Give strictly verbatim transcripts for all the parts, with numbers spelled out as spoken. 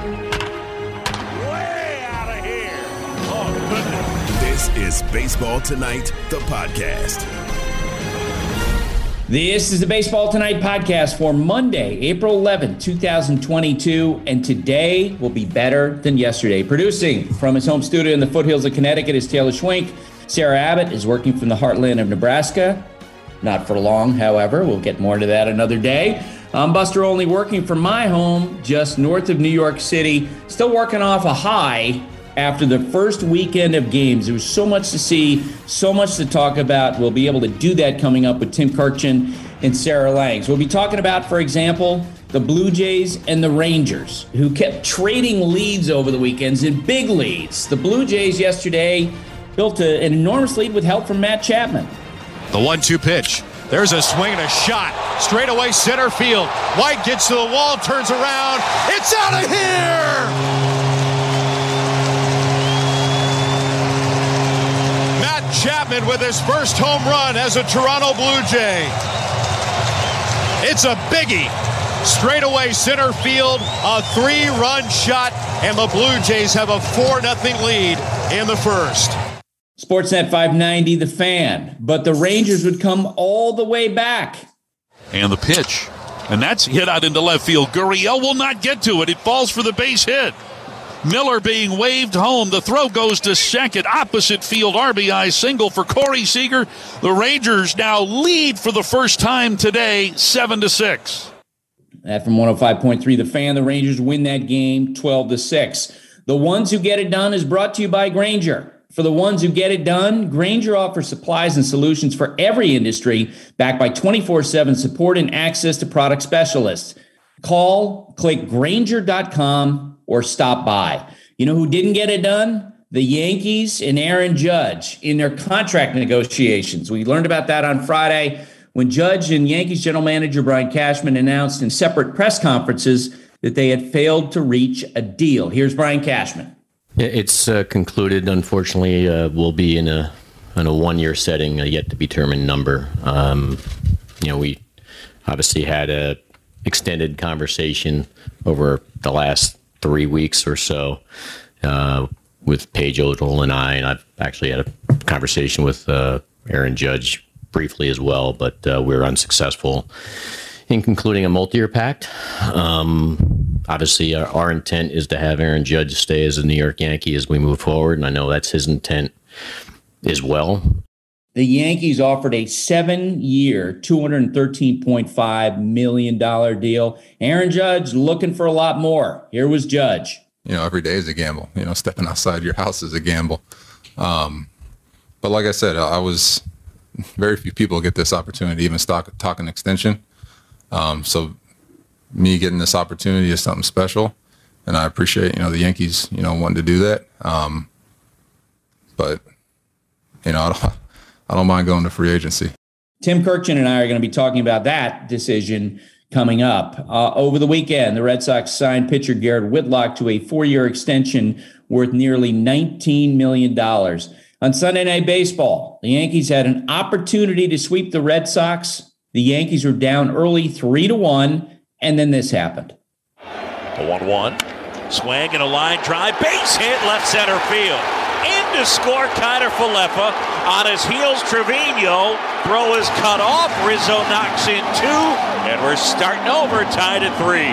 Way out of here. Oh, goodness. This is Baseball Tonight, the podcast. This is the Baseball Tonight podcast for Monday, April eleventh, twenty twenty-two, and today will be better than yesterday. Producing from his home studio in the foothills of Connecticut is Taylor Schwenk. Sarah Abbott is working from the heartland of Nebraska. Not for long, however. We'll get more into that another day. I'm Buster Olney, working from my home just north of New York City, still working off a high after the first weekend of games. There was so much to see, so much to talk about. We'll be able to do that coming up with Tim Kurkjian and Sarah Langs. We'll be talking about, for example, the Blue Jays and the Rangers, who kept trading leads over the weekends in big leads. The Blue Jays yesterday built a, an enormous lead with help from Matt Chapman. The one two pitch. There's a swing and a shot. Straight away center field. White gets to the wall, turns around. It's out of here! Chapman with his first home run as a Toronto Blue Jay. It's a biggie. Straightaway center field, a three-run shot, and the Blue Jays have a four nothing lead in the first. Sportsnet five ninety, The Fan. But the Rangers would come all the way back. And the pitch. And that's hit out into left field. Gurriel will not get to it. It falls for the base hit. Miller being waved home. The throw goes to second. Opposite field R B I single for Corey Seager. The Rangers now lead for the first time today, seven to six. That from one oh five point three The Fan. The Rangers win that game twelve to six. The Ones Who Get It Done is brought to you by Grainger. For the ones who get it done, Grainger offers supplies and solutions for every industry, backed by twenty-four seven support and access to product specialists. Call, click Grainger dot com. Or stop by. You know who didn't get it done? The Yankees and Aaron Judge in their contract negotiations. We learned about that on Friday when Judge and Yankees general manager Brian Cashman announced in separate press conferences that they had failed to reach a deal. Here's Brian Cashman. It's uh, concluded. Unfortunately, uh, we'll be in a in a one-year setting, a yet to be determined number. Um, you know, we obviously had a extended conversation over the last three weeks or so uh, with Paige Odell and I, and I've actually had a conversation with uh, Aaron Judge briefly as well, but uh, we were unsuccessful in concluding a multi-year pact. Um, obviously, our, our intent is to have Aaron Judge stay as a New York Yankee as we move forward, and I know that's his intent as well. The Yankees offered a seven-year, two hundred thirteen point five million dollars deal. Aaron Judge looking for a lot more. Here was Judge. You know, every day is a gamble. You know, stepping outside your house is a gamble. Um, but like I said, I was very few people get this opportunity to even talk, talk an extension. Um, so me getting this opportunity is something special, and I appreciate, you know, the Yankees, you know, wanting to do that. Um, but, you know, I don't, I don't mind going to free agency. Tim Kurkjian and I are going to be talking about that decision coming up. Uh, over the weekend, the Red Sox signed pitcher Garrett Whitlock to a four-year extension worth nearly nineteen million dollars. On Sunday Night Baseball, the Yankees had an opportunity to sweep the Red Sox. The Yankees were down early three to one, and then this happened. The one one. Swing and a line drive. Base hit left center field. In to score Kiner Falefa. On his heels, Trevino. Throw is cut off. Rizzo knocks in two. And we're starting over, tied at three.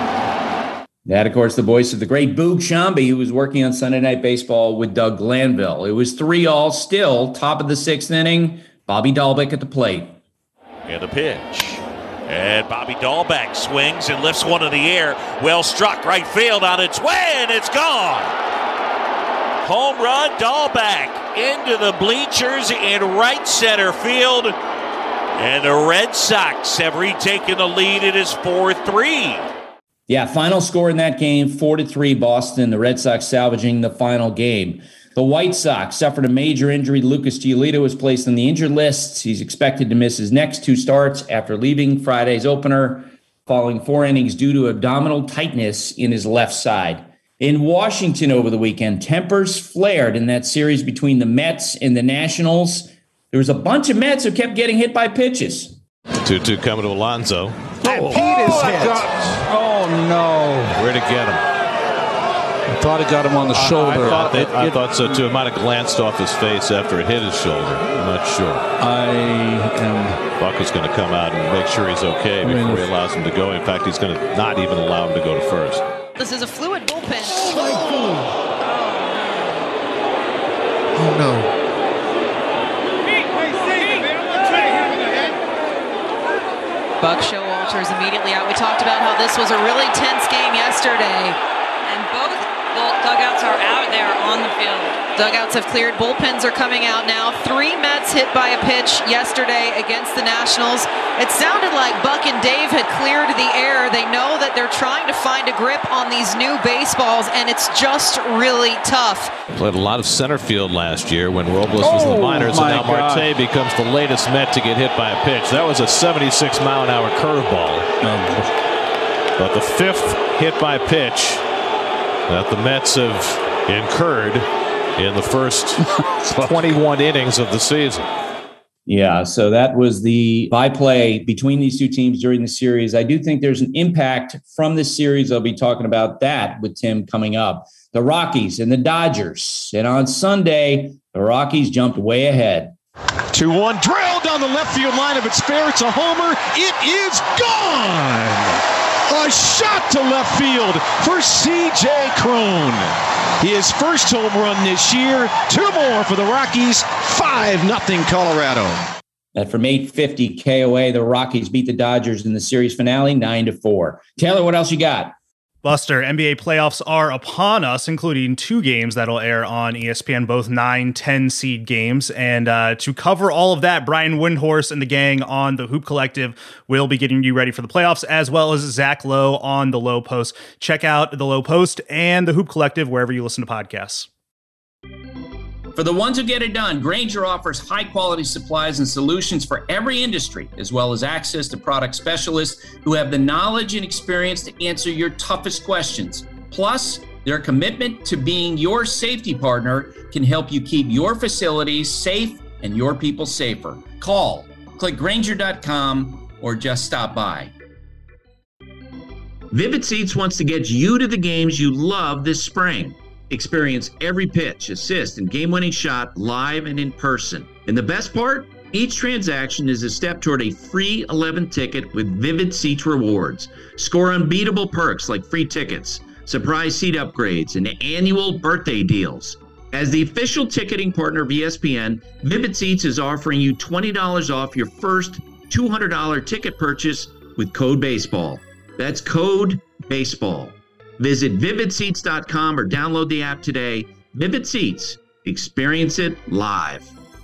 That, of course, the voice of the great Boog Sciambi, who was working on Sunday Night Baseball with Doug Glanville. It was three all still. Top of the sixth inning. Bobby Dahlbeck at the plate. And the pitch. And Bobby Dahlbeck swings and lifts one in the air. Well struck, right field on its way, and it's gone. Home run, Dahlbeck into the bleachers in right center field. And the Red Sox have retaken the lead. It is four three. Yeah, final score in that game, four to three Boston. The Red Sox salvaging the final game. The White Sox suffered a major injury. Lucas Giolito was placed on the injured list. He's expected to miss his next two starts after leaving Friday's opener, following four innings due to abdominal tightness in his left side. In Washington over the weekend, tempers flared in that series between the Mets and the Nationals. There was a bunch of Mets who kept getting hit by pitches. two two coming to Alonso. And Pete is hit. Oh, no. Where to get him? I thought it got him on the shoulder. I, I, thought, it, I it, thought so too. It might have glanced off his face after it hit his shoulder. I'm not sure. I am. Buck is going to come out and make sure he's okay before I mean, he allows him to go. In fact, he's going to not even allow him to go to first. This is a fluid bullpen. Oh no. Buck Showalter's immediately out. We talked about how this was a really tense game yesterday. And both dugouts are out there on the field. Dugouts have cleared. Bullpens are coming out now. Three Mets hit by a pitch yesterday against the Nationals. It sounded like Buck and Dave had cleared the air. They know that they're trying to find a grip on these new baseballs, and it's just really tough. Played a lot of center field last year when Robles was in the minors, and now Marte becomes the latest Met to get hit by a pitch. That was a seventy-six mile an hour curveball. But the fifth hit by pitch that the Mets have incurred in the first twenty-one innings of the season. Yeah, so that was the byplay between these two teams during the series. I do think there's an impact from this series. I'll be talking about that with Tim coming up. The Rockies and the Dodgers. And on Sunday, the Rockies jumped way ahead. two one drill down the left field line. If it's fair, it's a homer. It is gone! A shot to left field for C J Cron. His first home run this year. Two more for the Rockies. five nothing Colorado. That from eight fifty K O A, the Rockies beat the Dodgers in the series finale nine to four. Taylor, what else you got? Buster, N B A playoffs are upon us, including two games that'll air on E S P N, both nine, ten seed games. And uh, to cover all of that, Brian Windhorst and the gang on the Hoop Collective will be getting you ready for the playoffs, as well as Zach Lowe on the Low Post. Check out the Low Post and the Hoop Collective wherever you listen to podcasts. For the ones who get it done, Grainger offers high-quality supplies and solutions for every industry, as well as access to product specialists who have the knowledge and experience to answer your toughest questions. Plus, their commitment to being your safety partner can help you keep your facilities safe and your people safer. Call, click Grainger dot com, or just stop by. Vivid Seats wants to get you to the games you love this spring. Experience every pitch, assist, and game-winning shot live and in person. And the best part? Each transaction is a step toward a free eleven ticket with Vivid Seats rewards. Score unbeatable perks like free tickets, surprise seat upgrades, and annual birthday deals. As the official ticketing partner of E S P N, Vivid Seats is offering you twenty dollars off your first two hundred dollars ticket purchase with code BASEBALL. That's code BASEBALL. Visit vivid seats dot com or download the app today. Vivid Seats. Experience it live.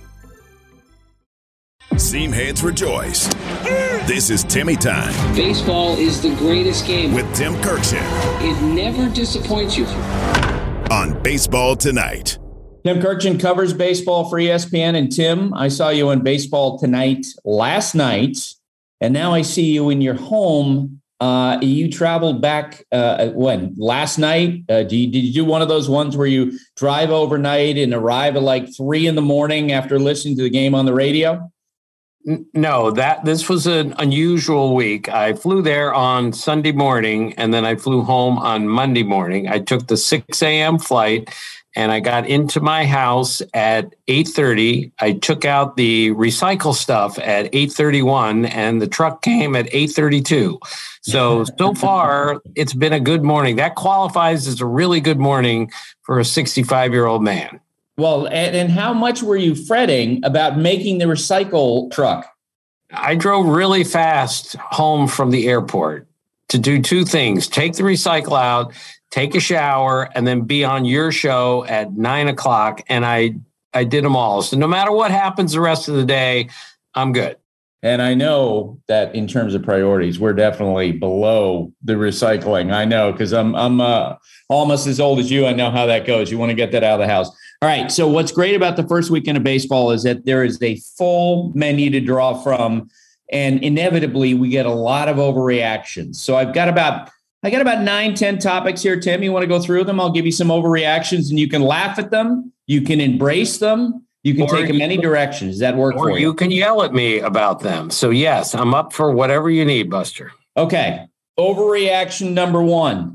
Seam heads rejoice. This is Timmy Time. Baseball is the greatest game. With Tim Kirkshin. It never disappoints you. On Baseball Tonight. Tim Kirkshin covers baseball for E S P N. And Tim, I saw you on Baseball Tonight last night, and now I see you in your home. Uh, you traveled back uh, when last night? Uh, did, you, did you do one of those ones where you drive overnight and arrive at like three in the morning after listening to the game on the radio? No, that this was an unusual week. I flew there on Sunday morning, and then I flew home on Monday morning. I took the six a.m. flight, and I got into my house at eight thirty. I took out the recycle stuff at eight thirty-one, and the truck came at eight thirty-two. So, so far, it's been a good morning. That qualifies as a really good morning for a sixty-five-year-old man. Well, and, and how much were you fretting about making the recycle truck? I drove really fast home from the airport to do two things: take the recycle out, take a shower, and then be on your show at nine o'clock. And I, I did them all. So no matter what happens the rest of the day, I'm good. And I know that in terms of priorities, we're definitely below the recycling. I know, because I'm I'm uh, almost as old as you. I know how that goes. You want to get that out of the house. All right. So what's great about the first weekend of baseball is that there is a full menu to draw from, and inevitably we get a lot of overreactions. So I've got about I got about nine, ten topics here, Tim. You want to go through them? I'll give you some overreactions, and you can laugh at them. You can embrace them. You can or take them any direction. Does that work for you? Or you can yell at me about them. So, yes, I'm up for whatever you need, Buster. Okay. Overreaction number one.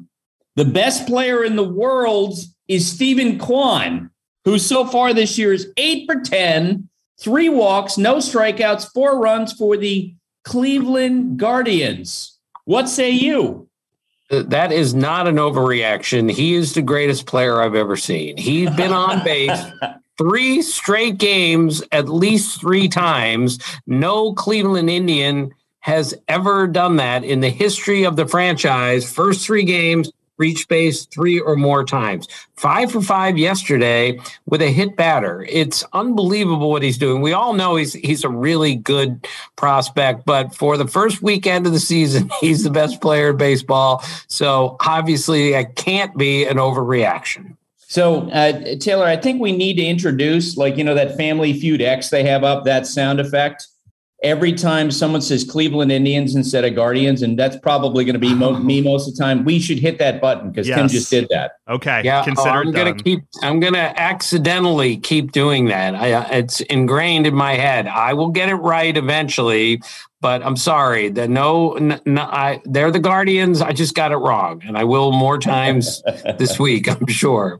The best player in the world is Stephen Kwan, who so far this year is eight for ten, three walks, no strikeouts, four runs for the Cleveland Guardians. What say you? That is not an overreaction. He is the greatest player I've ever seen. He's been on base three straight games, at least three times. No Cleveland Indian has ever done that in the history of the franchise. First three games, reached base three or more times. Five for five yesterday with a hit batter. It's unbelievable what he's doing. We all know he's he's a really good prospect, but for the first weekend of the season, he's the best player in baseball. So obviously, it can't be an overreaction. So, uh, Taylor, I think we need to introduce, like, you know, that Family Feud X they have up, that sound effect. Every time someone says Cleveland Indians instead of Guardians, and that's probably going to be mo- me most of the time, we should hit that button because yes. Tim just did that. Okay. Yeah. Oh, I'm going to keep, I'm going to accidentally keep doing that. I, it's ingrained in my head. I will get it right eventually, but I'm sorry that no, no I, they're the Guardians. I just got it wrong, and I will more times this week, I'm sure.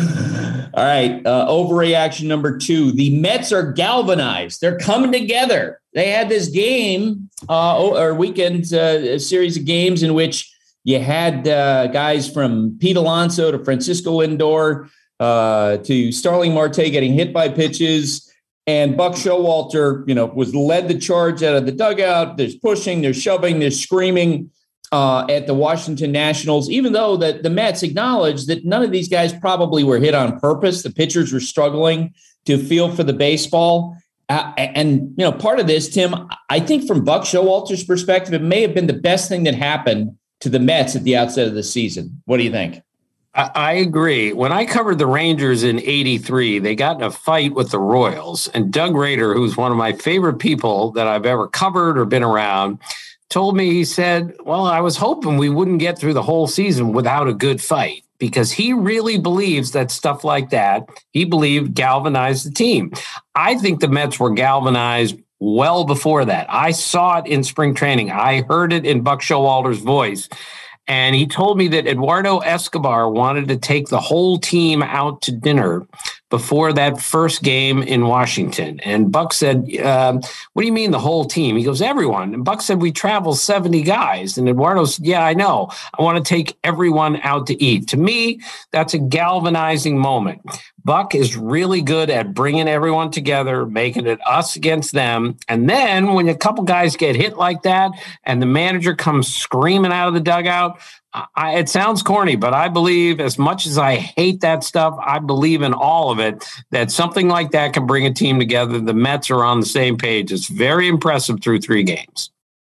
All right. Uh, overreaction number two. The Mets are galvanized. They're coming together. They had this game uh, or weekend, uh, a series of games in which you had uh, guys from Pete Alonso to Francisco Lindor uh, to Starling Marte getting hit by pitches. And Buck Showalter, you know, was led the charge out of the dugout. There's pushing, there's shoving, there's screaming. Uh, at the Washington Nationals, even though the, the Mets acknowledged that none of these guys probably were hit on purpose. The pitchers were struggling to feel for the baseball. Uh, and, you know, part of this, Tim, I think from Buck Showalter's perspective, it may have been the best thing that happened to the Mets at the outset of the season. What do you think? I, I agree. When I covered the Rangers in eighty-three, they got in a fight with the Royals. And Doug Rader, who's one of my favorite people that I've ever covered or been around, told me, he said, well, I was hoping we wouldn't get through the whole season without a good fight, because he really believes that stuff like that, he believed, galvanized the team. I think the Mets were galvanized well before that. I saw it in spring training. I heard it in Buck Showalter's voice. And he told me that Eduardo Escobar wanted to take the whole team out to dinner before that first game in Washington. And Buck said, uh, what do you mean the whole team? He goes, everyone. And Buck said, we travel seventy guys. And Eduardo said, yeah, I know. I want to take everyone out to eat. To me, that's a galvanizing moment. Buck is really good at bringing everyone together, making it us against them. And then when a couple guys get hit like that and the manager comes screaming out of the dugout, I, it sounds corny, but I believe, as much as I hate that stuff, I believe in all of it, that something like that can bring a team together. The Mets are on the same page. It's very impressive through three games.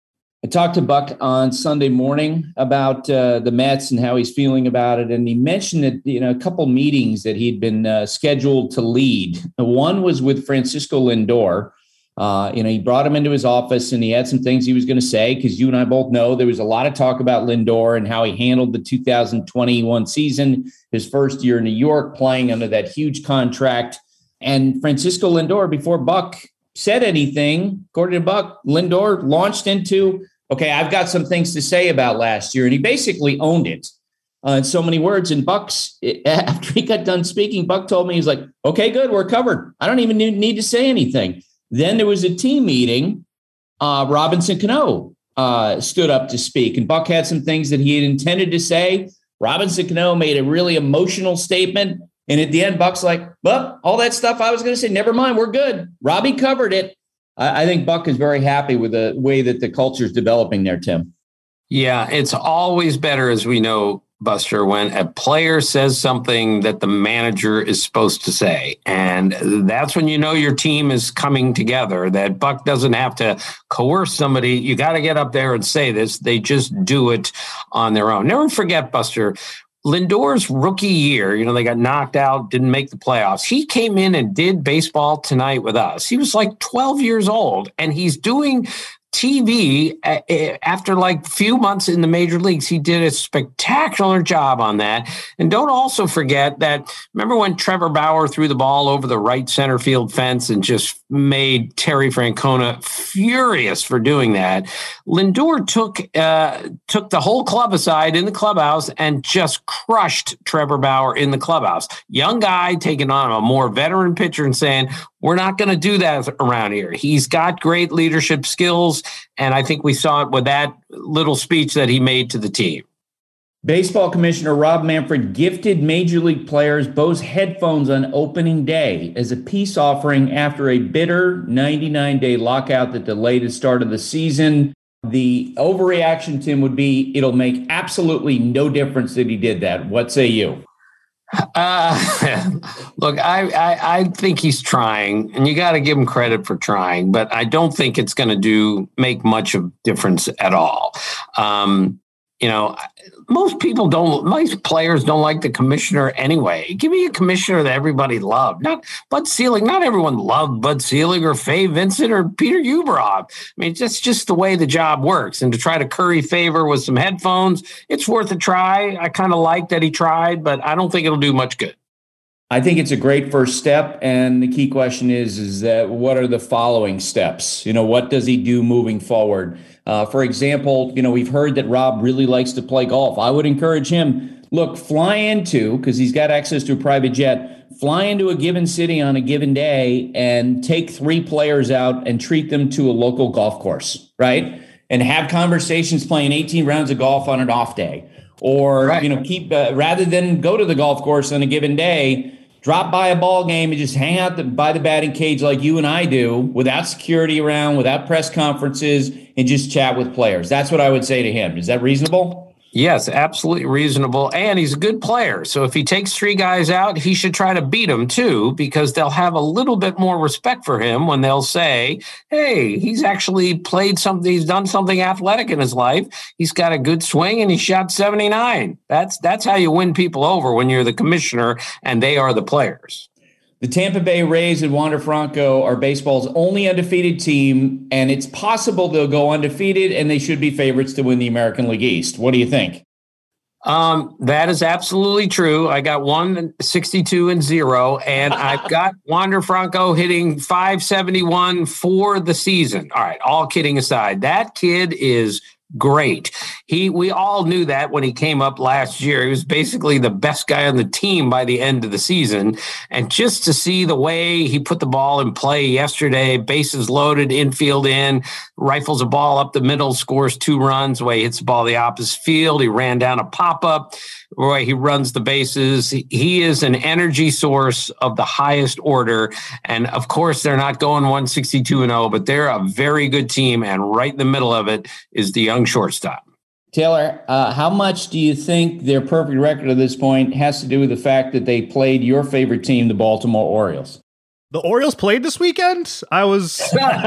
I talked to Buck on Sunday morning about uh, the Mets and how he's feeling about it. And he mentioned that, you know, a couple meetings that he'd been uh, scheduled to lead. One was with Francisco Lindor. Uh, you know, he brought him into his office and he had some things he was going to say, because you and I both know there was a lot of talk about Lindor and how he handled the two thousand twenty-one season, his first year in New York, playing under that huge contract. And Francisco Lindor, before Buck said anything, according to Buck, Lindor launched into, okay, I've got some things to say about last year. And he basically owned it uh, in so many words. And Buck's, after he got done speaking, Buck told me, he's like, okay, good, we're covered. I don't even need, need to say anything. Then there was a team meeting. Uh, Robinson Cano uh, stood up to speak, and Buck had some things that he had intended to say. Robinson Cano made a really emotional statement. And at the end, Buck's like, well, all that stuff I was going to say, never mind, we're good. Robbie covered it. I, I think Buck is very happy with the way that the culture is developing there, Tim. Yeah, it's always better, as we know, Buster, when a player says something that the manager is supposed to say. And that's when you know your team is coming together, that Buck doesn't have to coerce somebody. You got to get up there and say this. They just do it on their own. Never forget, Buster, Lindor's rookie year, you know, they got knocked out, didn't make the playoffs. He came in and did Baseball Tonight with us. He was like twelve years old, and he's doing T V, after like few months in the major leagues, he did a spectacular job on that. And don't also forget that, remember when Trevor Bauer threw the ball over the right center field fence and just made Terry Francona furious for doing that? Lindor took uh, took the whole club aside in the clubhouse and just crushed Trevor Bauer in the clubhouse. Young guy taking on a more veteran pitcher and saying, we're not going to do that around here. He's got great leadership skills, and I think we saw it with that little speech that he made to the team. Baseball Commissioner Rob Manfred gifted Major League players Bose headphones on opening day as a peace offering after a bitter ninety-nine day lockout that delayed the start of the season. The overreaction, Tim, would be it'll make absolutely no difference that he did that. What say you? Uh, look, I, I, I think he's trying, and you got to give him credit for trying, but I don't think it's going to do make much of difference at all. Um, you know, most people don't, most players don't like the commissioner anyway. Give me a commissioner that everybody loved. Not Bud Selig. Not everyone loved Bud Selig or Fay Vincent or Peter Ueberroth. I mean, it's just, just the way the job works. And to try to curry favor with some headphones, it's worth a try. I kind of like that he tried, but I don't think it'll do much good. I think it's a great first step. And the key question is, is that what are the following steps? You know, what does he do moving forward? Uh, for example, you know, we've heard that Rob really likes to play golf. I would encourage him, look, fly into, because he's got access to a private jet, fly into a given city on a given day and take three players out and treat them to a local golf course, right? And have conversations playing eighteen rounds of golf on an off day. Or, right. you know, keep, uh, rather than go to the golf course on a given day, drop by a ball game and just hang out the, by the batting cage like you and I do, without security around, without press conferences, and just chat with players. That's what I would say to him. Is that reasonable? Yes, absolutely reasonable. And he's a good player. So if he takes three guys out, he should try to beat them too, because they'll have a little bit more respect for him when they'll say, hey, he's actually played something. He's done something athletic in his life. He's got a good swing and he shot seventy-nine. That's, that's how you win people over when you're the commissioner and they are the players. The Tampa Bay Rays and Wander Franco are baseball's only undefeated team, and it's possible they'll go undefeated, and they should be favorites to win the American League East. What do you think? Um, that is absolutely true. I got one sixty-two and zero, and I've got Wander Franco hitting five seventy-one for the season. All right, all kidding aside, that kid is great. He, we all knew that when he came up last year. He was basically the best guy on the team by the end of the season. And just to see the way he put the ball in play yesterday, bases loaded, infield in, rifles a ball up the middle, scores two runs, the way he hits the ball the opposite field. He ran down a pop-up, the way he runs the bases. He is an energy source of the highest order. And of course, they're not going one sixty-two and oh, but they're a very good team. And right in the middle of it is the young shortstop. Taylor, uh, how much do you think their perfect record at this point has to do with the fact that they played your favorite team, the Baltimore Orioles? The Orioles played this weekend? I was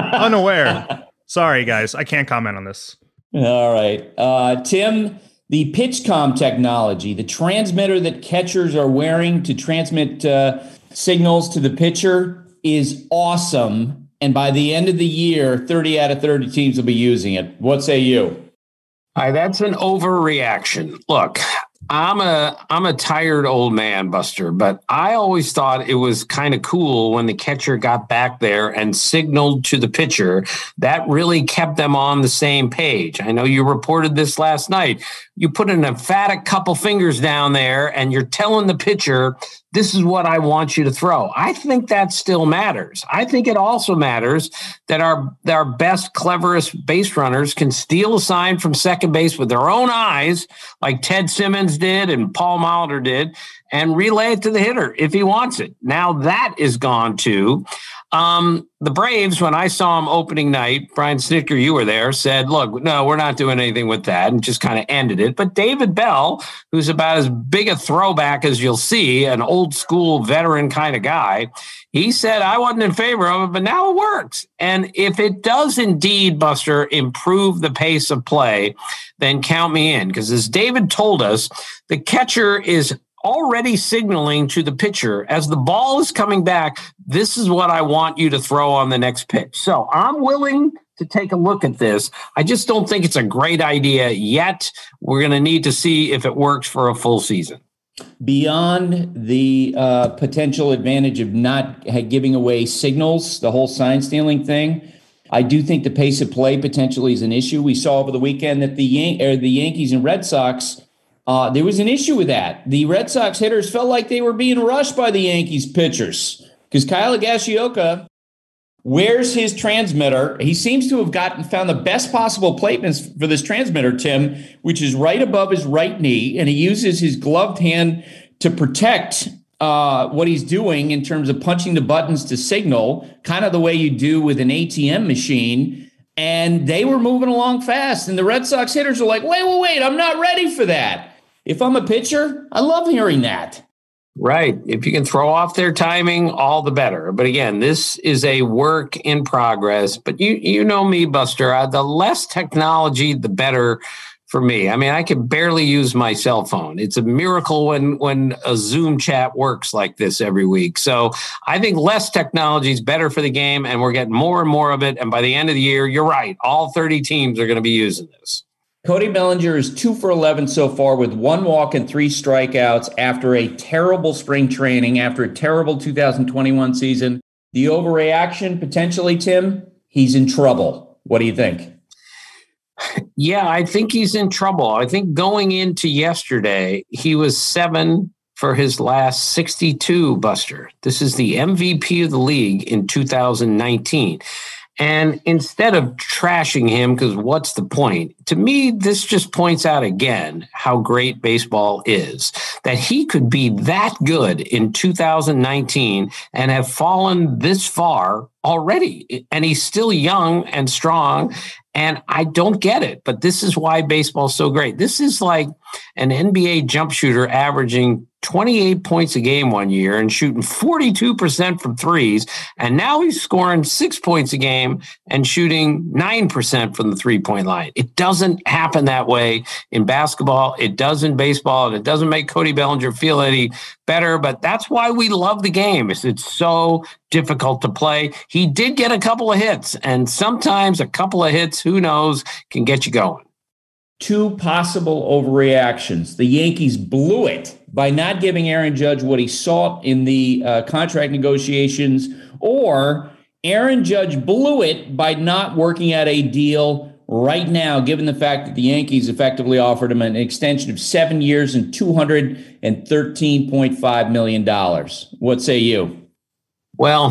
unaware. Sorry, guys. I can't comment on this. All right. Uh, Tim, the PitchCom technology, the transmitter that catchers are wearing to transmit uh, signals to the pitcher, is awesome. And by the end of the year, thirty out of thirty teams will be using it. What say you? Hi, that's an overreaction. Look, I'm a I'm a tired old man, Buster, but I always thought it was kind of cool when the catcher got back there and signaled to the pitcher. That really kept them on the same page. I know you reported this last night. You put an emphatic couple fingers down there and you're telling the pitcher, this is what I want you to throw. I think that still matters. I think it also matters that our, that our best, cleverest base runners can steal a sign from second base with their own eyes, like Ted Simmons did and Paul Molitor did, and relay it to the hitter if he wants it. Now that is gone too. Um, the Braves, when I saw them opening night, Brian Snitker, you were there, said, look, no, we're not doing anything with that, and just kind of ended it. But David Bell, who's about as big a throwback as you'll see, an old school veteran kind of guy, he said, I wasn't in favor of it, but now it works. And if it does indeed, Buster, improve the pace of play, then count me in. Because as David told us, the catcher is already signaling to the pitcher as the ball is coming back, this is what I want you to throw on the next pitch. So I'm willing to take a look at this. I just don't think it's a great idea yet. We're going to need to see if it works for a full season. Beyond the uh, potential advantage of not giving away signals, the whole sign stealing thing, I do think the pace of play potentially is an issue. We saw over the weekend that the Yan- or the Yankees and Red Sox, uh, there was an issue with that. The Red Sox hitters felt like they were being rushed by the Yankees pitchers because Kyle Higashioka wears his transmitter. He seems to have gotten found the best possible placements for this transmitter, Tim, which is right above his right knee, and he uses his gloved hand to protect uh, what he's doing in terms of punching the buttons to signal, kind of the way you do with an A T M machine. And they were moving along fast, and the Red Sox hitters are like, wait, wait, wait, I'm not ready for that. If I'm a pitcher, I love hearing that. Right. If you can throw off their timing, all the better. But again, this is a work in progress. But you you know me, Buster, uh, the less technology, the better for me. I mean, I can barely use my cell phone. It's a miracle when, when a Zoom chat works like this every week. So I think less technology is better for the game, and we're getting more and more of it. And by the end of the year, you're right, all thirty teams are going to be using this. Cody Bellinger is two for eleven so far with one walk and three strikeouts after a terrible spring training, after a terrible two thousand twenty-one season. The overreaction, potentially, Tim, he's in trouble. What do you think? Yeah, I think he's in trouble. I think going into yesterday, he was seven for his last sixty-two, Buster. This is the M V P of the league in two thousand nineteen. And instead of trashing him, because what's the point? To me, this just points out again how great baseball is, that he could be that good in two thousand nineteen and have fallen this far already. And he's still young and strong. And I don't get it, but this is why baseball is so great. This is like an N B A jump shooter averaging twenty-eight points a game one year and shooting forty-two percent from threes. And now he's scoring six points a game and shooting nine percent from the three-point line. It doesn't happen that way in basketball. It does in baseball, and it doesn't make Cody Bellinger feel any better, but that's why we love the game. It's, it's so difficult to play. He did get a couple of hits, and sometimes a couple of hits, who knows, can get you going. Two possible overreactions. The Yankees blew it by not giving Aaron Judge what he sought in the uh, contract negotiations, or Aaron Judge blew it by not working out a deal right now, given the fact that the Yankees effectively offered him an extension of seven years and two hundred thirteen point five million dollars. What say you? Well,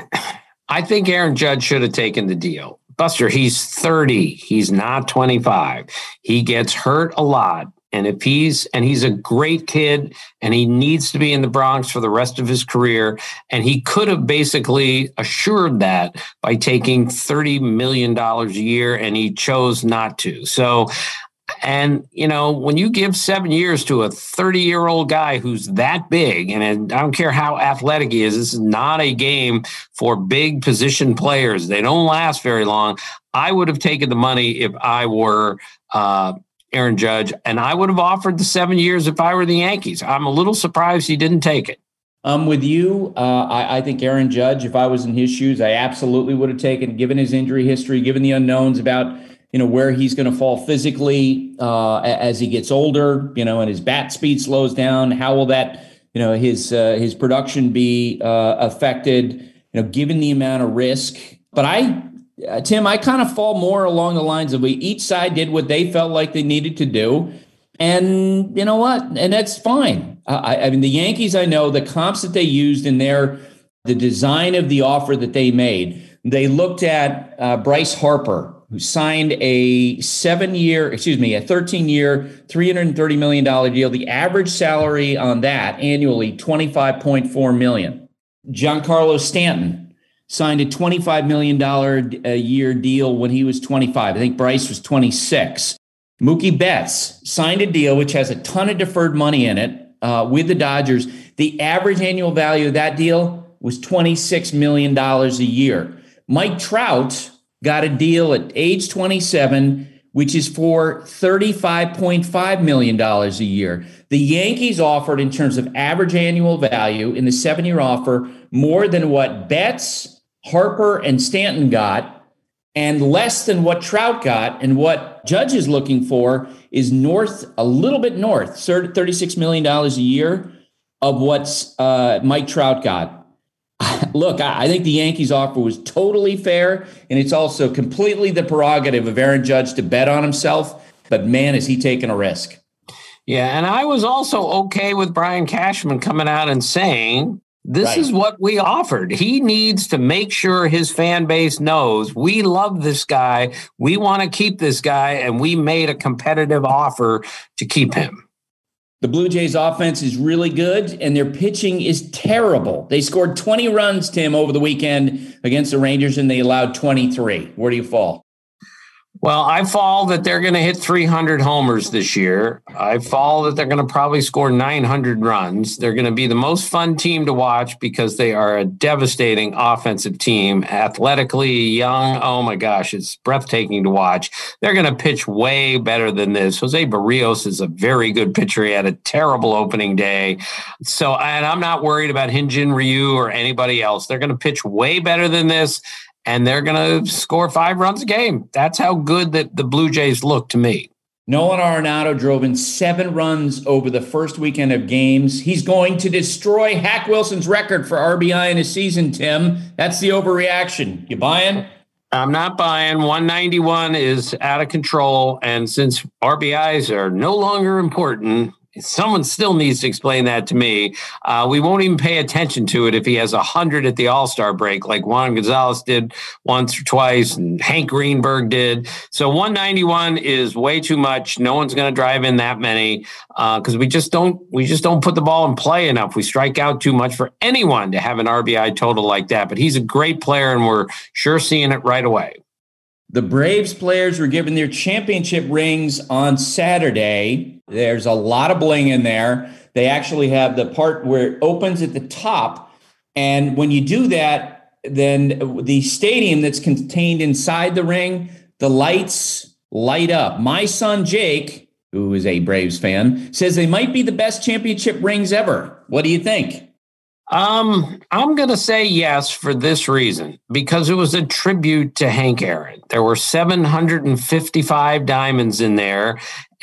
I think Aaron Judge should have taken the deal. Buster, he's thirty. He's not twenty-five. He gets hurt a lot. And if he's and he's a great kid, and he needs to be in the Bronx for the rest of his career, and he could have basically assured that by taking thirty million dollars a year, and he chose not to. So, and, you know, when you give seven years to a thirty-year-old guy who's that big, and I don't care how athletic he is, this is not a game for big position players. They don't last very long. I would have taken the money if I were uh, Aaron Judge, and I would have offered the seven years if I were the Yankees. I'm a little surprised he didn't take it. I'm with you. Uh, I, I think Aaron Judge, if I was in his shoes, I absolutely would have taken, given his injury history, given the unknowns about, you know, where he's going to fall physically uh, as he gets older, you know, and his bat speed slows down. How will that, you know, his uh, his production be uh, affected, you know, given the amount of risk? But I, uh, Tim, I kind of fall more along the lines of we each side did what they felt like they needed to do. And you know what? And that's fine. I, I mean, the Yankees, I know the comps that they used in their, the design of the offer that they made, they looked at uh, Bryce Harper, who signed a seven-year, excuse me, a thirteen-year, three hundred thirty million dollars deal. The average salary on that annually, twenty-five point four million dollars. Giancarlo Stanton signed a twenty-five million dollars a year deal when he was twenty-five. I think Bryce was twenty-six. Mookie Betts signed a deal which has a ton of deferred money in it uh, with the Dodgers. The average annual value of that deal was twenty-six million dollars a year. Mike Trout got a deal at age twenty-seven which is for thirty-five point five million dollars a year. The Yankees offered, in terms of average annual value in the seven-year offer, more than what Betts, Harper, and Stanton got, and less than what Trout got. And what Judge is looking for is north, a little bit north, thirty-six million dollars a year of what uh, Mike Trout got. Look, I think the Yankees offer was totally fair, and it's also completely the prerogative of Aaron Judge to bet on himself. But man, is he taking a risk. Yeah, and I was also okay with Brian Cashman coming out and saying, this right. is what we offered. He needs to make sure his fan base knows we love this guy, we want to keep this guy, and we made a competitive offer to keep him. The Blue Jays offense is really good, and their pitching is terrible. They scored twenty runs, Tim, over the weekend against the Rangers, and they allowed twenty-three. Where do you fall? Well, I fall that they're going to hit three hundred homers this year. I fall that they're going to probably score nine hundred runs. They're going to be the most fun team to watch because they are a devastating offensive team, athletically young. Oh, my gosh, it's breathtaking to watch. They're going to pitch way better than this. Jose Barrios is a very good pitcher. He had a terrible opening day. So, and I'm not worried about Hyun-Jin Ryu or anybody else. They're going to pitch way better than this. And they're going to score five runs a game. That's how good that the Blue Jays look to me. Nolan Arenado drove in seven runs over the first weekend of games. He's going to destroy Hack Wilson's record for R B I in a season, Tim. That's the overreaction. You buying? I'm not buying. one ninety-one is out of control. And since R B Is are no longer important, someone still needs to explain that to me. Uh, we won't even pay attention to it if he has one hundred at the All-Star break like Juan Gonzalez did once or twice and Hank Greenberg did. So one ninety-one is way too much. No one's going to drive in that many because uh, we just don't we just don't put the ball in play enough. We strike out too much for anyone to have an R B I total like that. But he's a great player, and we're sure seeing it right away. The Braves players were given their championship rings on Saturday. There's a lot of bling in there. They actually have the part where it opens at the top. And when you do that, then the stadium that's contained inside the ring, the lights light up. My son, Jake, who is a Braves fan, says they might be the best championship rings ever. What do you think? Um, I'm going to say yes for this reason, because it was a tribute to Hank Aaron. There were seven hundred fifty-five diamonds in there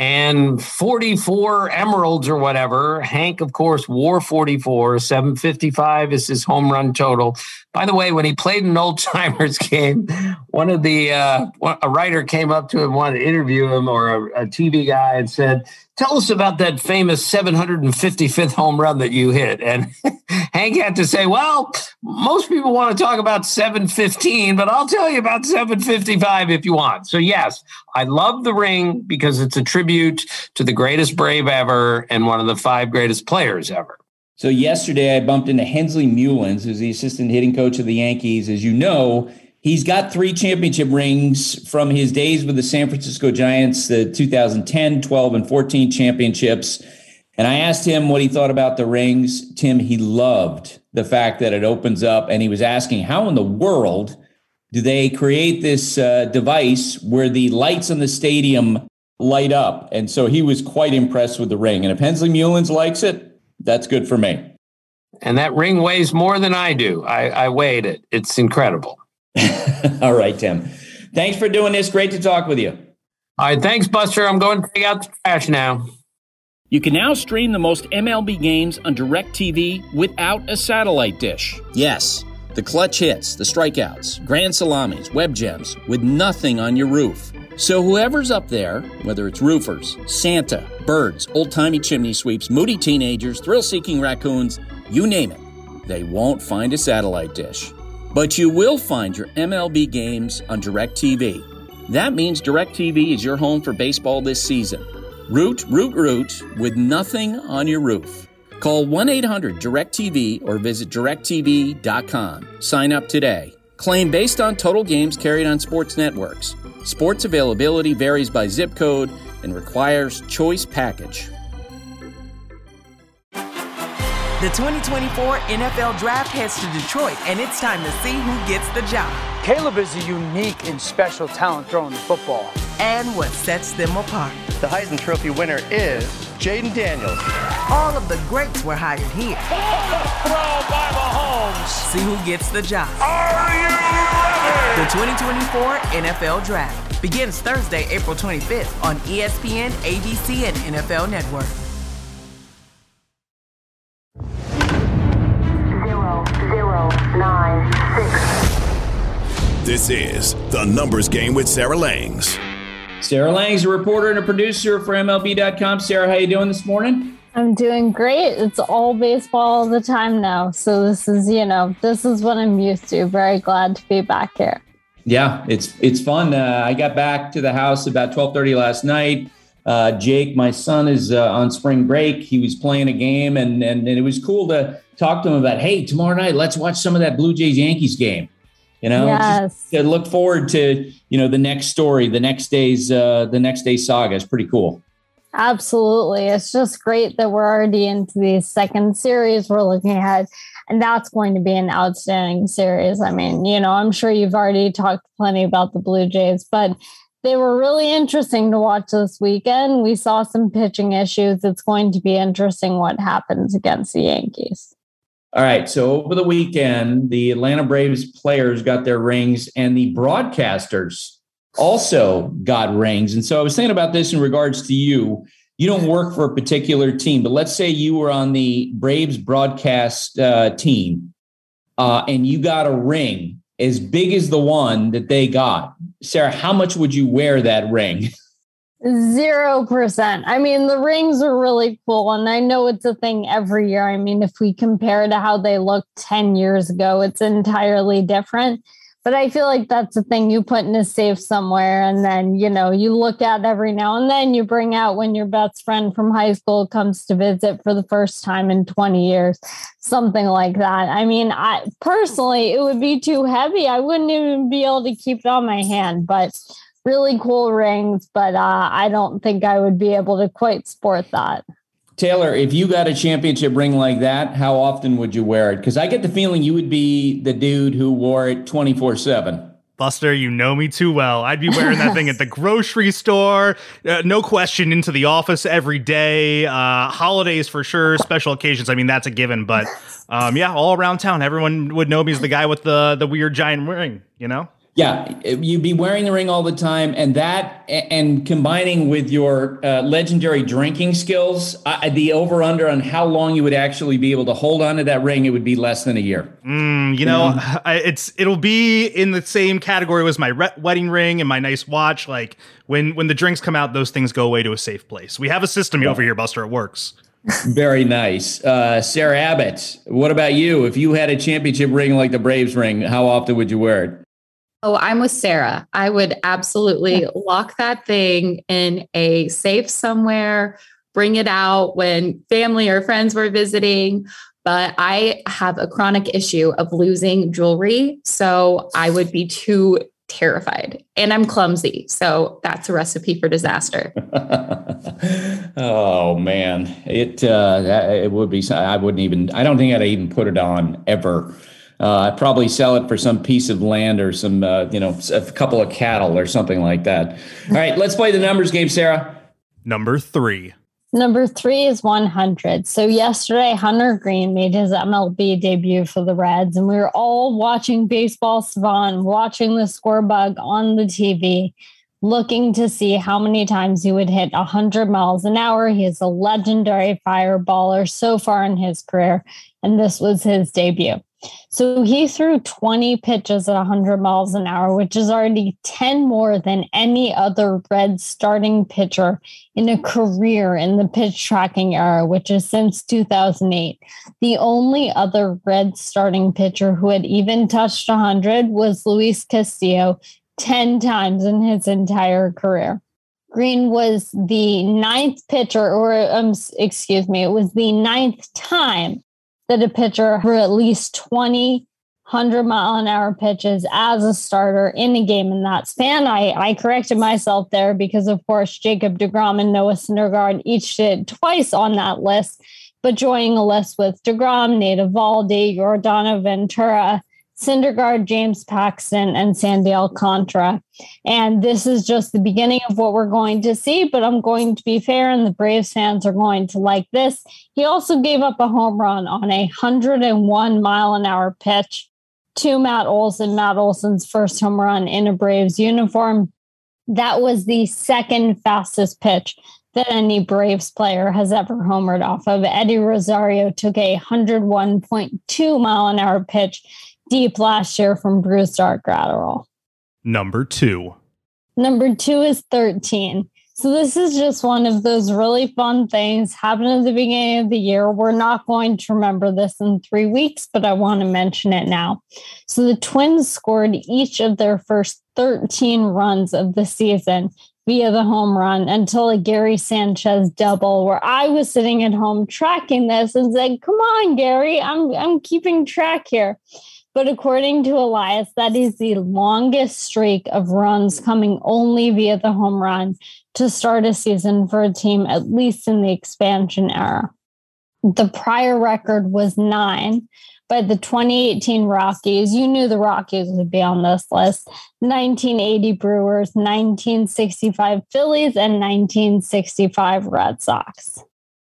and forty-four emeralds or whatever. Hank, of course, wore forty-four. seven fifty-five is his home run total. By the way, when he played an old timers game, one of the, uh, a writer came up to him, wanted to interview him, or a, a T V guy, and said, tell us about that famous seven hundred fifty-fifth home run that you hit. And Hank had to say, well, most people want to talk about seven fifteen, but I'll tell you about seven fifty-five if you want. So yes, I love the ring because it's a tribute to the greatest Brave ever and one of the five greatest players ever. So yesterday I bumped into Hensley Mullins, who's the assistant hitting coach of the Yankees. As you know, he's got three championship rings from his days with the San Francisco Giants, the two thousand ten, twelve, and fourteen championships. And I asked him what he thought about the rings. Tim, he loved the fact that it opens up, and he was asking, how in the world do they create this uh, device where the lights in the stadium light up? And so he was quite impressed with the ring. And if Hensley Mullins likes it, that's good for me. And that ring weighs more than I do. I, I weighed it. It's incredible. All right, Tim. Thanks for doing this. Great to talk with you. All right, thanks, Buster. I'm going to take out the trash now. You can now stream the most M L B games on DirecTV without a satellite dish. Yes, the clutch hits, the strikeouts, grand salamis, web gems, with nothing on your roof. So whoever's up there, whether it's roofers, Santa, birds, old-timey chimney sweeps, moody teenagers, thrill-seeking raccoons, you name it, they won't find a satellite dish. But you will find your M L B games on DirecTV. That means DirecTV is your home for baseball this season. Root, root, root with nothing on your roof. Call one eight hundred direct T V or visit direct T V dot com. Sign up today. Claim based on total games carried on sports networks. Sports availability varies by zip code and requires choice package. The twenty twenty-four N F L Draft heads to Detroit, and it's time to see who gets the job. Caleb is a unique and special talent throwing the football. And what sets them apart. The Heisman Trophy winner is Jaden Daniels. All of the greats were hired here. Throw by Mahomes. See who gets the job. Are you ready? The twenty twenty-four N F L Draft begins Thursday, April twenty-fifth on E S P N, A B C, and N F L Network. Zero, zero, nine, six. This is The Numbers Game with Sarah Langs. Sarah Langs, a reporter and a producer for M L B dot com. Sarah, how you doing this morning? I'm doing great. It's all baseball all the time now. So this is, you know, this is what I'm used to. Very glad to be back here. Yeah, it's it's fun. Uh, I got back to the house about twelve thirty last night. Uh, Jake, my son, is uh, on spring break. He was playing a game, and, and and it was cool to talk to him about, hey, tomorrow night, let's watch some of that Blue Jays Yankees game. You know, yes. Just to look forward to, you know, the next story, the next day's uh, the next day's saga. It's pretty cool. Absolutely. It's just great that we're already into the second series we're looking ahead. And that's going to be an outstanding series. I mean, you know, I'm sure you've already talked plenty about the Blue Jays, but they were really interesting to watch this weekend. We saw some pitching issues. It's going to be interesting what happens against the Yankees. All right. So over the weekend, the Atlanta Braves players got their rings and the broadcasters also got rings. And so I was thinking about this in regards to you. You don't work for a particular team, but let's say you were on the Braves broadcast uh, team uh, and you got a ring as big as the one that they got. Sarah, how much would you wear that ring? Zero percent. I mean, the rings are really cool, and I know it's a thing every year. I mean, if we compare to how they looked ten years ago, it's entirely different. But I feel like that's a thing you put in a safe somewhere, and then, you know, you look at every now and then, you bring out when your best friend from high school comes to visit for the first time in twenty years, something like that. I mean, I personally, it would be too heavy. I wouldn't even be able to keep it on my hand, but really cool rings, but uh, I don't think I would be able to quite sport that. Taylor, if you got a championship ring like that, how often would you wear it? Because I get the feeling you would be the dude who wore it twenty-four seven. Buster, you know me too well. I'd be wearing that thing at the grocery store, uh, no question, into the office every day, uh, holidays for sure, special occasions. I mean, that's a given. But um, yeah, all around town, everyone would know me as the guy with the the weird giant ring, you know? Yeah, you'd be wearing the ring all the time, and that, and combining with your uh, legendary drinking skills, uh, the over-under on how long you would actually be able to hold on to that ring, it would be less than a year. Mm, you know, yeah. I, it's it'll be in the same category as my re- wedding ring and my nice watch. Like when when the drinks come out, those things go away to a safe place. We have a system yeah. over here, Buster. It works. Very nice. Uh, Sarah Abbott, what about you? If you had a championship ring like the Braves ring, how often would you wear it? Oh, I'm with Sarah. I would absolutely lock that thing in a safe somewhere, bring it out when family or friends were visiting. But I have a chronic issue of losing jewelry, so I would be too terrified. And I'm clumsy, so that's a recipe for disaster. Oh, man. It, uh, it would be, I wouldn't even, I don't think I'd even put it on ever. Uh, I'd probably sell it for some piece of land or some, uh, you know, a couple of cattle or something like that. All right, let's play the numbers game, Sarah. Number three. Number three is one hundred. So yesterday, Hunter Green made his M L B debut for the Reds, and we were all watching Baseball Savant, watching the score bug on the T V, looking to see how many times he would hit one hundred miles an hour. He is a legendary fireballer so far in his career, and this was his debut. So he threw twenty pitches at one hundred miles an hour, which is already ten more than any other Reds starting pitcher in a career in the pitch tracking era, which is since two thousand eight. The only other Reds starting pitcher who had even touched one hundred was Luis Castillo, ten times in his entire career. Green was the ninth pitcher, or um, excuse me, it was the ninth time that a pitcher for at least twenty one hundred mile an hour pitches as a starter in a game in that span. I, I corrected myself there because, of course, Jacob deGrom and Noah Syndergaard each did twice on that list. but joining a list with DeGrom, Nate Eovaldi, Yordano Ventura, Syndergaard, James Paxton, and Sandy Alcantara. And this is just the beginning of what we're going to see, but I'm going to be fair, and the Braves fans are going to like this. He also gave up a home run on a one hundred one mile an hour pitch to Matt Olson, Matt Olson's first home run in a Braves uniform. That was the second fastest pitch that any Braves player has ever homered off of. Eddie Rosario took a one hundred one point two mile an hour pitch deep last year from Brusdar Graterol. Number two. Number two is thirteen. So this is just one of those really fun things happened at the beginning of the year. We're not going to remember this in three weeks, but I want to mention it now. So the Twins scored each of their first thirteen runs of the season via the home run until a Gary Sanchez double, where I was sitting at home tracking this and said, come on, Gary, I'm I'm keeping track here. But according to Elias, that is the longest streak of runs coming only via the home run to start a season for a team, at least in the expansion era. The prior record was nine by the twenty eighteen Rockies. You knew the Rockies would be on this list. nineteen eighty Brewers, nineteen sixty-five Phillies, and nineteen sixty-five Red Sox.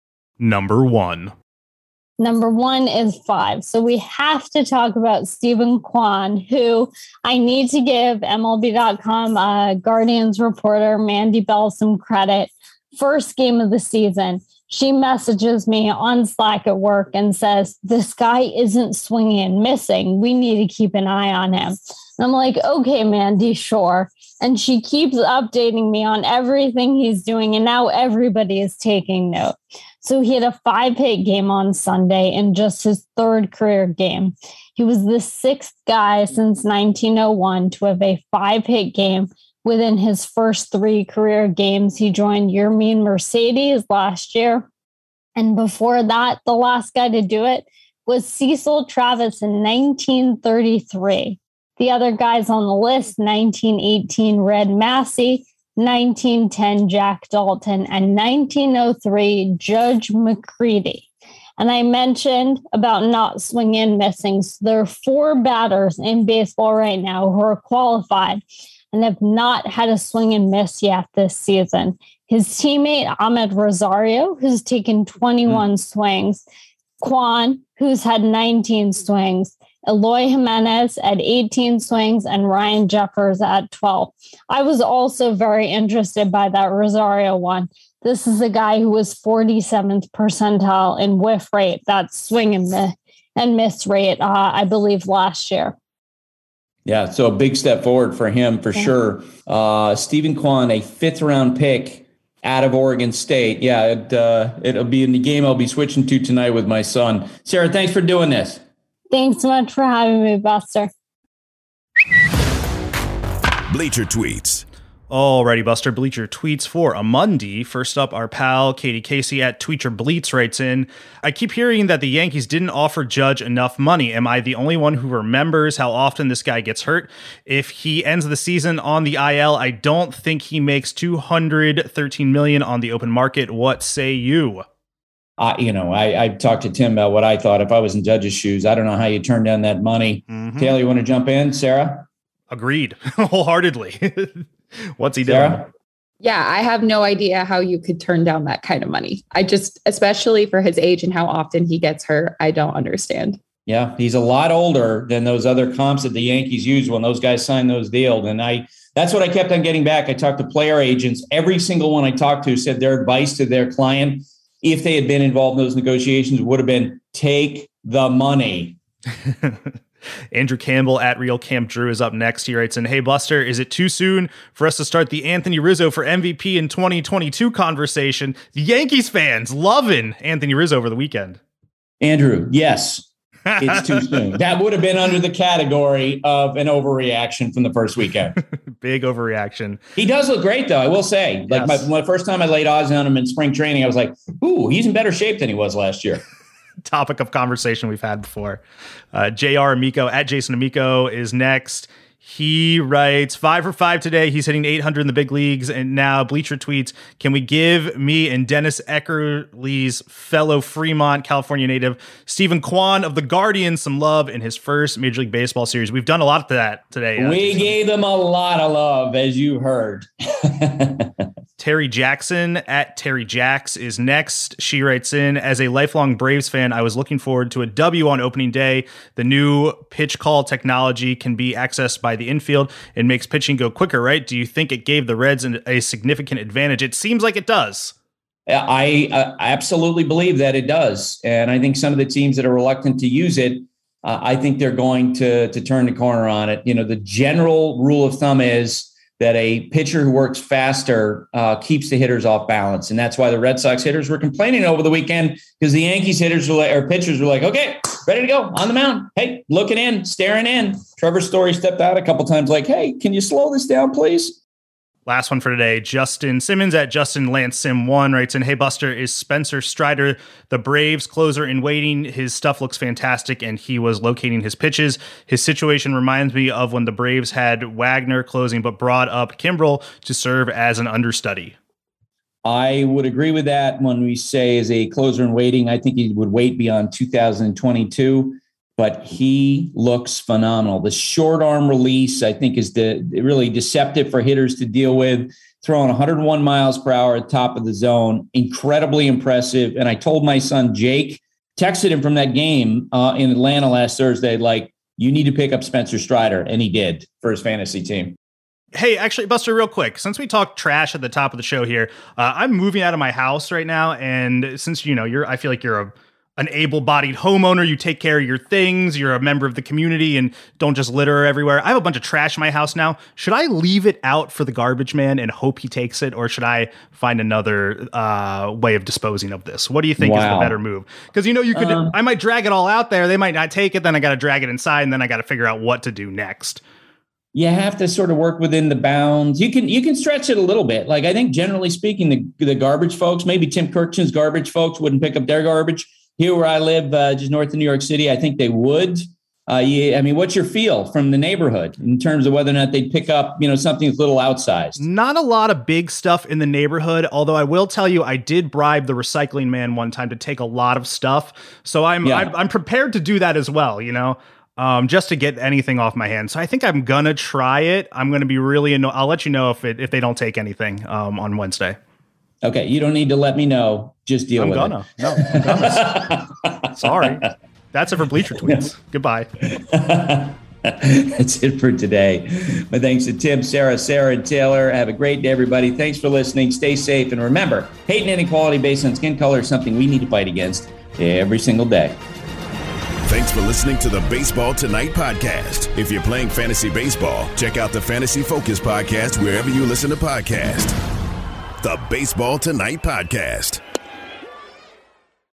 Number one. Number one is five. So we have to talk about Stephen Kwan, who I need to give M L B dot com uh, Guardians reporter Mandy Bell some credit. First game of the season, she messages me on Slack at work and says, this guy isn't swinging and missing. We need to keep an eye on him. And I'm like, okay, Mandy, sure. And she keeps updating me on everything he's doing. And now everybody is taking note. So he had a five-hit game on Sunday in just his third career game. He was the sixth guy since nineteen oh one to have a five-hit game within his first three career games. He joined Yermin Mercedes last year. And before that, the last guy to do it was Cecil Travis in nineteen thirty-three. The other guys on the list, nineteen eighteen Red Massey, nineteen ten Jack Dalton, and nineteen oh three Judge McCready. And I mentioned about not swinging and missing. So there are four batters in baseball right now who are qualified and have not had a swing and miss yet this season. His teammate Ahmed Rosario, who's taken twenty-one mm. swings, Kwan, who's had nineteen swings, Eloy Jimenez at eighteen swings, and Ryan Jeffers at twelve. I was also very interested by that Rosario one. This is a guy who was forty-seventh percentile in whiff rate, that swing and miss, and miss rate, uh, I believe, last year. Yeah, so a big step forward for him for yeah. sure. Uh, Stephen Kwan, a fifth round pick out of Oregon State. Yeah, it, uh, it'll be in the game I'll be switching to tonight with my son. Sarah, thanks for doing this. Thanks so much for having me, Buster. Bleacher Tweets. Alrighty, Buster. Bleacher Tweets for a Monday. First up, our pal Katie Casey at Tweeter Bleats writes in, I keep hearing that the Yankees didn't offer Judge enough money. Am I the only one who remembers how often this guy gets hurt? If he ends the season on the I L, I don't think he makes two hundred thirteen million dollars on the open market. What say you? Uh, you know, I, I talked to Tim about what I thought if I was in Judge's shoes. I don't know how you turn down that money. Mm-hmm. Taylor, you want to jump in? Sarah? Agreed. Wholeheartedly. What's he Sarah? doing? Yeah, I have no idea how you could turn down that kind of money. I just, especially for his age and how often he gets hurt, I don't understand. Yeah, he's a lot older than those other comps that the Yankees used when those guys signed those deals. And I that's what I kept on getting back. I talked to player agents. Every single one I talked to said their advice to their client, if they had been involved in those negotiations, would have been take the money. Andrew Campbell at Real Camp Drew is up next. He writes in, hey, Buster, is it too soon for us to start the Anthony Rizzo for M V P in twenty twenty-two conversation? The Yankees fans loving Anthony Rizzo over the weekend. Andrew, yes, it's too soon. That would have been under the category of an overreaction from the first weekend. Big overreaction. He does look great, though, I will say. Like yes. my, my first time I laid odds on him in spring training, I was like, ooh, he's in better shape than he was last year. Topic of conversation we've had before. Uh, J R Amico at Jason Amico is next. He writes, five for five today. He's hitting eight hundred in the big leagues. And now Bleacher tweets, can we give me and Dennis Eckersley's fellow Fremont, California native, Stephen Kwan of the Guardian, some love in his first Major League Baseball series? We've done a lot of that today. Uh, we gave them a lot of love, as you heard. Terry Jackson at Terry Jacks is next. She writes in, as a lifelong Braves fan, I was looking forward to a W on opening day. The new pitch call technology can be accessed by the infield and makes pitching go quicker, right? Do you think it gave the Reds an, a significant advantage? It seems like it does. I uh, absolutely believe that it does. And I think some of the teams that are reluctant to use it, uh, I think they're going to, to turn the corner on it. You know, the general rule of thumb is that a pitcher who works faster uh, keeps the hitters off balance. And that's why the Red Sox hitters were complaining over the weekend, because the Yankees hitters were like, or pitchers were like, okay, ready to go on the mound. Hey, looking in, staring in. Trevor Story stepped out a couple times like, hey, can you slow this down, please? Last one for today. Justin Simmons at Justin Lance Sim one writes in, hey, Buster, is Spencer Strider the Braves closer in waiting? His stuff looks fantastic, and he was locating his pitches. His situation reminds me of when the Braves had Wagner closing, but brought up Kimbrel to serve as an understudy. I would agree with that. When we say as a closer in waiting, I think he would wait beyond two thousand twenty-two. But he looks phenomenal. The short arm release, I think, is the really deceptive for hitters to deal with. Throwing one hundred one miles per hour at the top of the zone, incredibly impressive. And I told my son Jake, texted him from that game uh, in Atlanta last Thursday, like, you need to pick up Spencer Strider, and he did for his fantasy team. Hey, actually, Buster, real quick, since we talked trash at the top of the show here, uh, I'm moving out of my house right now, and since you know you're, I feel like you're a an able-bodied homeowner, you take care of your things, you're a member of the community, and don't just litter everywhere. I have a bunch of trash in my house now. Should I leave it out for the garbage man and hope he takes it, or should I find another uh, way of disposing of this? What do you think wow. is the better move? Because, you know, you could, um, I might drag it all out there. They might not take it. Then I got to drag it inside, and then I got to figure out what to do next. You have to sort of work within the bounds. You can you can stretch it a little bit. Like, I think generally speaking, the, the garbage folks, maybe Tim Kirchin's garbage folks wouldn't pick up their garbage. Here where I live, uh, just north of New York City, I think they would. Uh, yeah, I mean, what's your feel from the neighborhood in terms of whether or not they'd pick up, you know, something that's a little outsized? Not a lot of big stuff in the neighborhood, although I will tell you, I did bribe the recycling man one time to take a lot of stuff. So I'm yeah. I'm, I'm prepared to do that as well, you know, um, just to get anything off my hands. So I think I'm going to try it. I'm going to be really annoyed. I'll let you know if it, if they don't take anything um, on Wednesday. Okay, you don't need to let me know. Just deal I'm with gonna. it. No, I'm gonna. Sorry. That's it for Bleacher Tweets. Goodbye. That's it for today. My thanks to Tim, Sarah, Sarah, and Taylor. Have a great day, everybody. Thanks for listening. Stay safe. And remember, hate and inequality based on skin color is something we need to fight against every single day. Thanks for listening to the Baseball Tonight podcast. If you're playing fantasy baseball, check out the Fantasy Focus podcast wherever you listen to podcasts. The Baseball Tonight podcast.